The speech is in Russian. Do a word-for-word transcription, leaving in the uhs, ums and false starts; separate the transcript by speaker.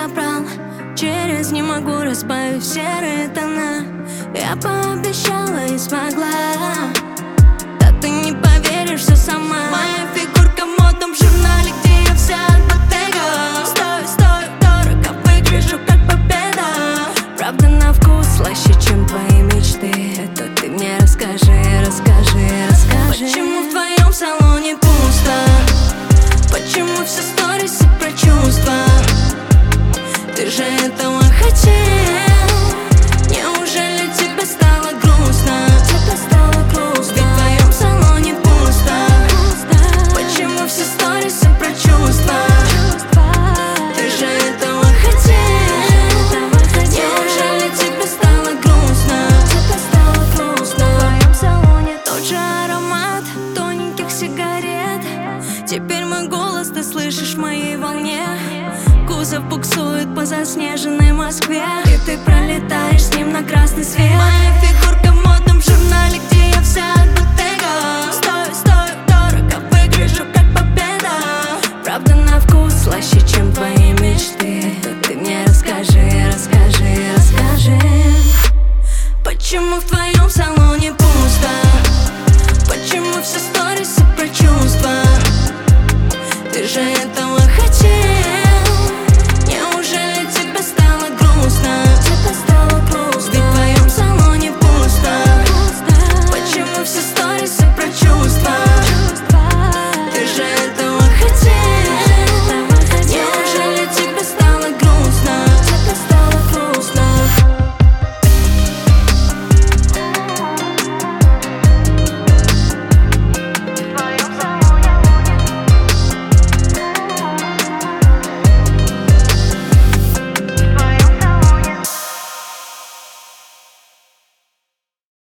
Speaker 1: забрал. Через не могу разбавить серые тона. Я пообещала и смогла. Да ты не поверишь, все сама. Моя фигурка в модном журнале, где я вся от Bottega. Стою, стою, дорого, выгляжу как победа. Правда на вкус слаще, чем твои мечты. Это ты мне расскажи, расскажи, расскажи. Почему в твоем салоне пусто? Почему все сторисы про чувства? Ты же этого хотел. Неужели тебе стало грустно? Тебе стало грустно. Ведь в твоем салоне пусто. Почему все сторисы про чувства? Ты же этого хотел. Неужели тебе стало грустно? Тебе стало грустно. В твоем салоне тот же аромат тоненьких сигарет. Теперь мой голос ты слышишь в моей волне. Кузов буксует по заснеженной Москве, и ты пролетаешь с ним на красный свет. Моя фигурка в модном журнале, где я вся от Bottega. Стою, стою, дорого, выгляжу как победа. Правда на вкус слаще, чем твои мечты. Да ты мне расскажи, расскажи, расскажи. Почему в твоем салоне пусто? Почему все сторисы про чувства? Ты же этого